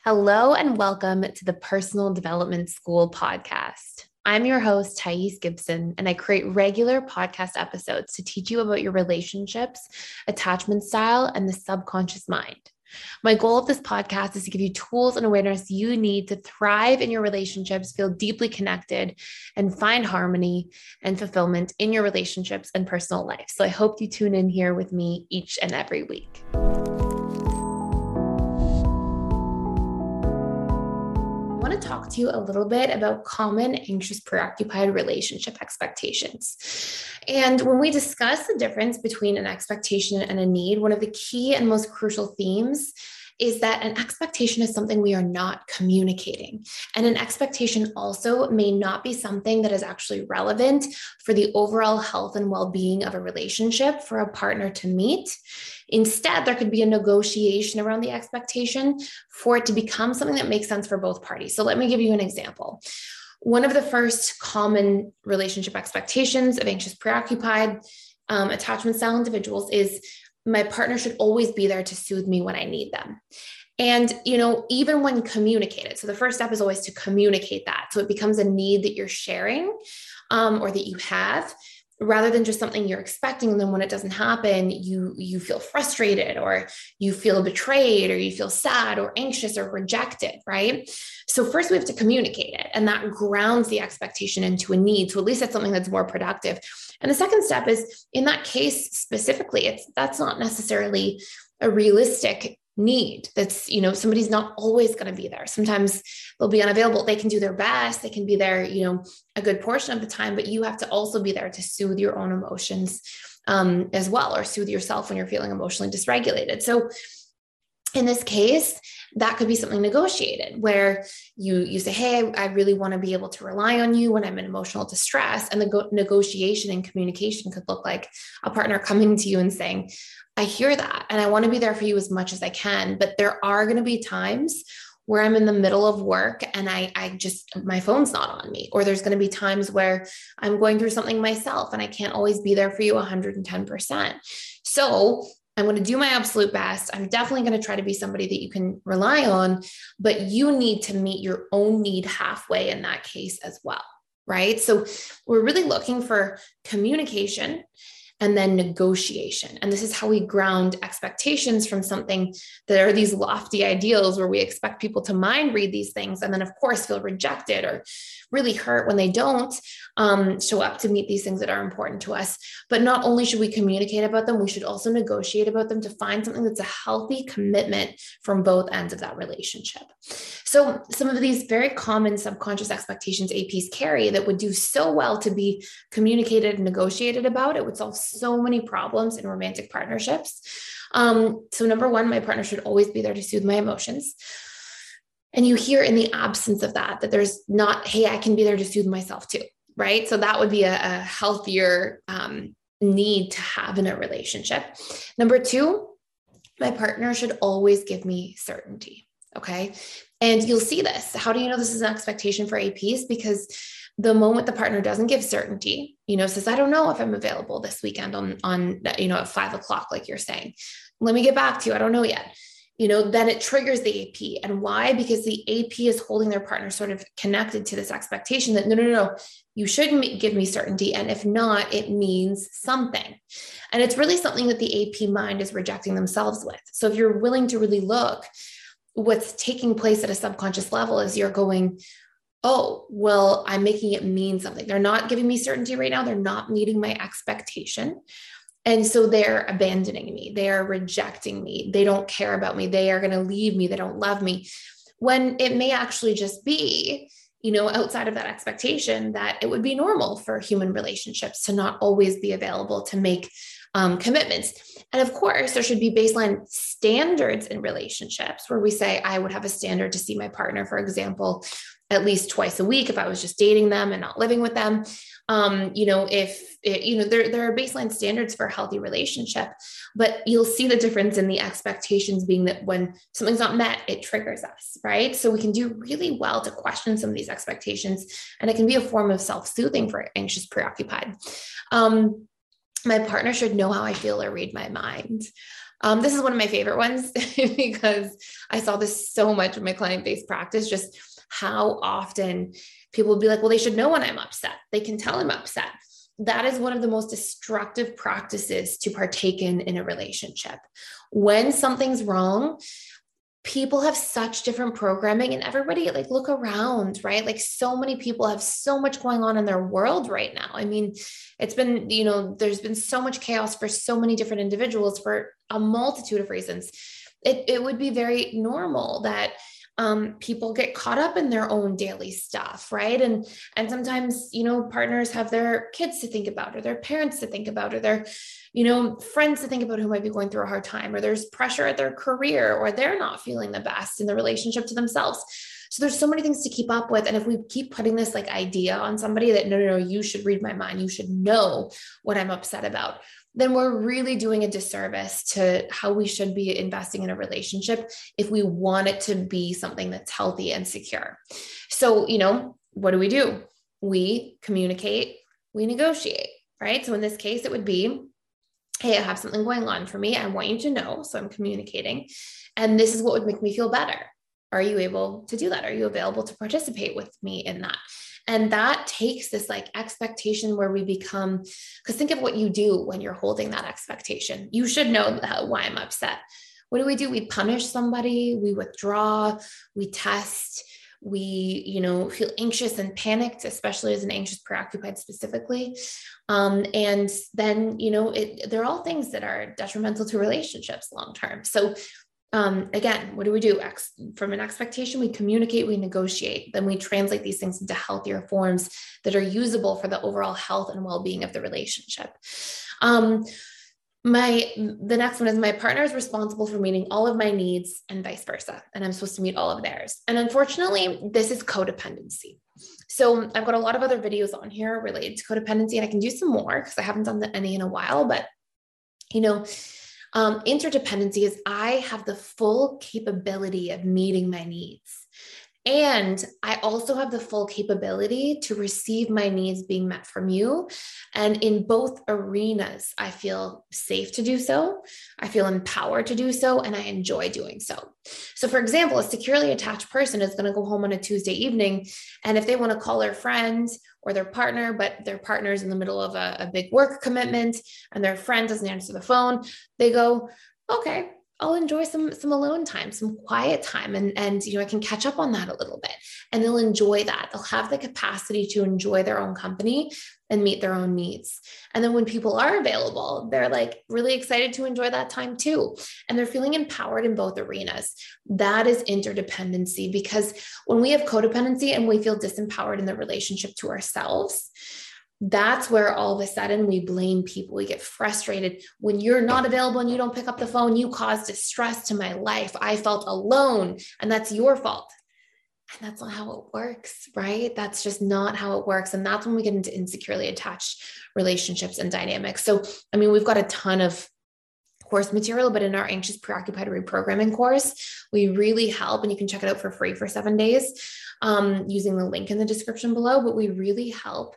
Hello and welcome to the Personal Development School podcast. I'm your host, Thais Gibson, and I create regular podcast episodes to teach you about your relationships, attachment style, and the subconscious mind. My goal of this podcast is to give you tools and awareness you need to thrive in your relationships, feel deeply connected, and find harmony and fulfillment in your relationships and personal life. So I hope you tune in here with me each and every week. I want to talk to you a little bit about common anxious, preoccupied relationship expectations. And when we discuss the difference between an expectation and a need, one of the key and most crucial themes is that an expectation is something we are not communicating. And an expectation also may not be something that is actually relevant for the overall health and well-being of a relationship for a partner to meet. Instead, there could be a negotiation around the expectation for it to become something that makes sense for both parties. So let me give you an example. One of the first common relationship expectations of anxious, preoccupied, attachment style individuals is my partner should always be there to soothe me when I need them. And, even when communicated, so the first step is always to communicate that. So it becomes a need that you're sharing or that you have, rather than just something you're expecting. And then when it doesn't happen, you feel frustrated or you feel betrayed or you feel sad or anxious or rejected, right? So first we have to communicate it, and that grounds the expectation into a need. So at least that's something that's more productive. And the second step is, in that case specifically, that's not necessarily a realistic need. That's, somebody's not always going to be there. Sometimes they'll be unavailable. They can do their best. They can be there, a good portion of the time, but you have to also be there to soothe your own emotions as well, or soothe yourself when you're feeling emotionally dysregulated. So in this case, that could be something negotiated where you say, hey, I really want to be able to rely on you when I'm in emotional distress. And the negotiation and communication could look like a partner coming to you and saying, I hear that, and I want to be there for you as much as I can. But there are going to be times where I'm in the middle of work and my phone's not on me, or there's going to be times where I'm going through something myself and I can't always be there for you 110%. So I'm going to do my absolute best. I'm definitely going to try to be somebody that you can rely on, but you need to meet your own need halfway in that case as well, right? So we're really looking for communication and then negotiation. And this is how we ground expectations from something that are these lofty ideals where we expect people to mind read these things and then, of course, feel rejected or really hurt when they don't show up to meet these things that are important to us. But not only should we communicate about them, we should also negotiate about them to find something that's a healthy commitment from both ends of that relationship. So some of these very common subconscious expectations APs carry that would do so well to be communicated and negotiated about, it would solve so many problems in romantic partnerships. So number one, my partner should always be there to soothe my emotions. And you hear in the absence of that there's not, hey, I can be there to soothe myself too, right? So that would be a healthier need to have in a relationship. Number two, my partner should always give me certainty, okay? And you'll see this. How do you know this is an expectation for APs? Because the moment the partner doesn't give certainty, says, I don't know if I'm available this weekend on at 5:00, like you're saying, let me get back to you. I don't know yet. Then it triggers the AP. And why? Because the AP is holding their partner sort of connected to this expectation that no, you should give me certainty. And if not, it means something. And it's really something that the AP mind is rejecting themselves with. So if you're willing to really look, what's taking place at a subconscious level is you're going, oh, well, I'm making it mean something. They're not giving me certainty right now. They're not meeting my expectation. And so they're abandoning me. They are rejecting me. They don't care about me. They are going to leave me. They don't love me. When it may actually just be, outside of that expectation, that it would be normal for human relationships to not always be available to make commitments. And of course, there should be baseline standards in relationships where we say, I would have a standard to see my partner, for example, at least twice a week if I was just dating them and not living with them. There are baseline standards for a healthy relationship, but you'll see the difference in the expectations being that when something's not met, it triggers us, right? So we can do really well to question some of these expectations, and it can be a form of self-soothing for anxious, preoccupied. My partner should know how I feel or read my mind. This is one of my favorite ones because I saw this so much in my client-based practice, just how often people would be like, well, they should know when I'm upset. They can tell I'm upset. That is one of the most destructive practices to partake in a relationship. When something's wrong, people have such different programming, and everybody, like, look around, right? Like, so many people have so much going on in their world right now. I mean, it's been, there's been so much chaos for so many different individuals for a multitude of reasons. It would be very normal that people get caught up in their own daily stuff, right? And sometimes, partners have their kids to think about, or their parents to think about, or their, friends to think about who might be going through a hard time, or there's pressure at their career, or they're not feeling the best in the relationship to themselves. So there's so many things to keep up with. And if we keep putting this like idea on somebody that, no, you should read my mind, you should know what I'm upset about, then we're really doing a disservice to how we should be investing in a relationship if we want it to be something that's healthy and secure. So, what do? We communicate, we negotiate, right? So in this case, it would be, hey, I have something going on for me. I want you to know. So I'm communicating. And this is what would make me feel better. Are you able to do that? Are you available to participate with me in that? And that takes this like expectation where we become, because think of what you do when you're holding that expectation. You should know why I'm upset. What do? We punish somebody, we withdraw, we test, we, feel anxious and panicked, especially as an anxious preoccupied specifically. And then, they're all things that are detrimental to relationships long-term. So again, what do? From an expectation, we communicate, we negotiate, then we translate these things into healthier forms that are usable for the overall health and well-being of the relationship. The next one is, my partner is responsible for meeting all of my needs and vice versa, and I'm supposed to meet all of theirs. And unfortunately, this is codependency. So I've got a lot of other videos on here related to codependency, and I can do some more because I haven't done any in a while, but interdependency is, I have the full capability of meeting my needs. And I also have the full capability to receive my needs being met from you. And in both arenas, I feel safe to do so. I feel empowered to do so. And I enjoy doing so. So for example, a securely attached person is going to go home on a Tuesday evening. And if they want to call their friend or their partner, but their partner's in the middle of a big work commitment and their friend doesn't answer the phone, they go, okay, I'll enjoy some alone time, some quiet time. And I can catch up on that a little bit, and they'll enjoy that. They'll have the capacity to enjoy their own company and meet their own needs. And then when people are available, they're like really excited to enjoy that time too. And they're feeling empowered in both arenas. That is interdependency, because when we have codependency and we feel disempowered in the relationship to ourselves, that's where all of a sudden we blame people. We get frustrated. When you're not available and you don't pick up the phone, you caused distress to my life. I felt alone, and that's your fault. And that's not how it works, right? That's just not how it works. And that's when we get into insecurely attached relationships and dynamics. So, we've got a ton of course material, but in our anxious preoccupied reprogramming course, we really help, and you can check it out for free for 7 days using the link in the description below, but we really help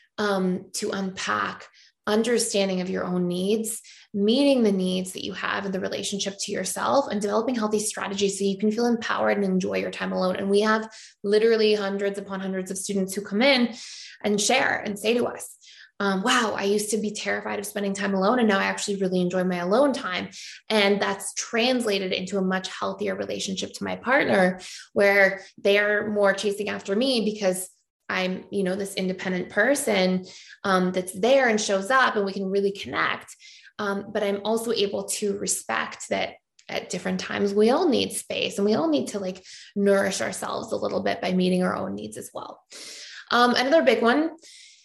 to unpack understanding of your own needs, meeting the needs that you have in the relationship to yourself, and developing healthy strategies so you can feel empowered and enjoy your time alone. And we have literally hundreds upon hundreds of students who come in and share and say to us, wow, I used to be terrified of spending time alone, and now I actually really enjoy my alone time. And that's translated into a much healthier relationship to my partner, where they're more chasing after me because I'm, this independent person that's there and shows up, and we can really connect. But I'm also able to respect that at different times, we all need space, and we all need to like nourish ourselves a little bit by meeting our own needs as well. Another big one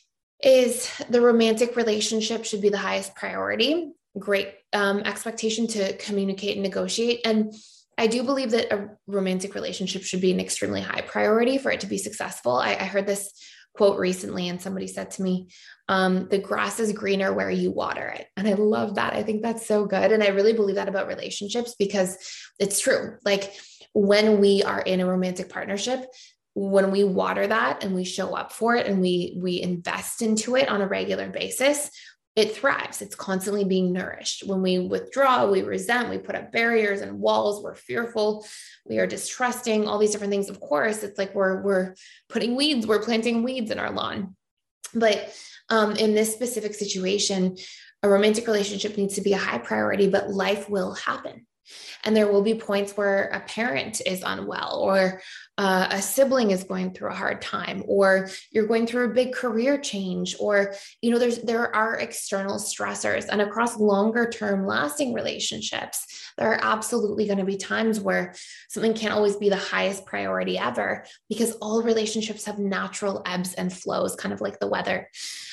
is the romantic relationship should be the highest priority. Great expectation to communicate and negotiate. And I do believe that a romantic relationship should be an extremely high priority for it to be successful. I heard this quote recently, and somebody said to me, the grass is greener where you water it. And I love that. I think that's so good. And I really believe that about relationships, because it's true. Like, when we are in a romantic partnership, when we water that and we show up for it and we invest into it on a regular basis, it thrives. It's constantly being nourished. When we withdraw, we resent, we put up barriers and walls, we're fearful, we are distrusting, all these different things. Of course, it's like we're putting weeds, we're planting weeds in our lawn. But in this specific situation, a romantic relationship needs to be a high priority, but life will happen. And there will be points where a parent is unwell, or a sibling is going through a hard time, or you're going through a big career change, or, there are external stressors. And across longer term lasting relationships, there are absolutely going to be times where something can't always be the highest priority ever, because all relationships have natural ebbs and flows, kind of like the weather.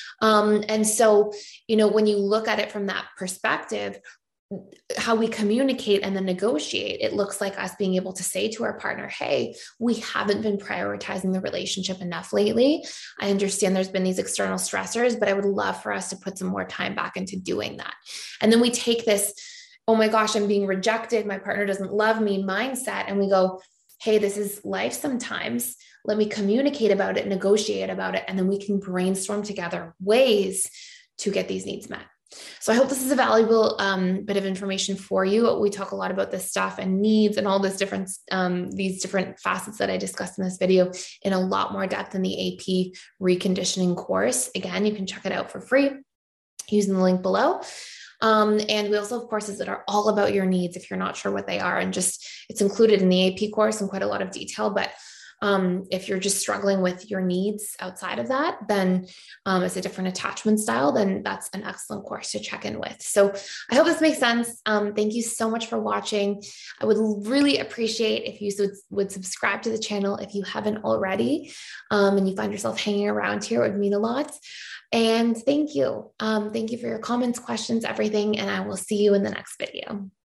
And so, when you look at it from that perspective, how we communicate and then negotiate, it looks like us being able to say to our partner, hey, we haven't been prioritizing the relationship enough lately. I understand there's been these external stressors, but I would love for us to put some more time back into doing that. And then we take this, oh my gosh, I'm being rejected, my partner doesn't love me mindset, and we go, hey, this is life sometimes. Let me communicate about it, negotiate about it, and then we can brainstorm together ways to get these needs met. So I hope this is a valuable bit of information for you. We talk a lot about this stuff and needs and all this different, these different facets that I discussed in this video in a lot more depth in the AP reconditioning course. Again, you can check it out for free using the link below. And we also have courses that are all about your needs if you're not sure what they are, and just it's included in the AP course in quite a lot of detail. But if you're just struggling with your needs outside of that, then it's a different attachment style, then that's an excellent course to check in with. So I hope this makes sense. Thank you so much for watching. I would really appreciate if you would subscribe to the channel if you haven't already, and you find yourself hanging around here. It would mean a lot. And thank you. Thank you for your comments, questions, everything. And I will see you in the next video.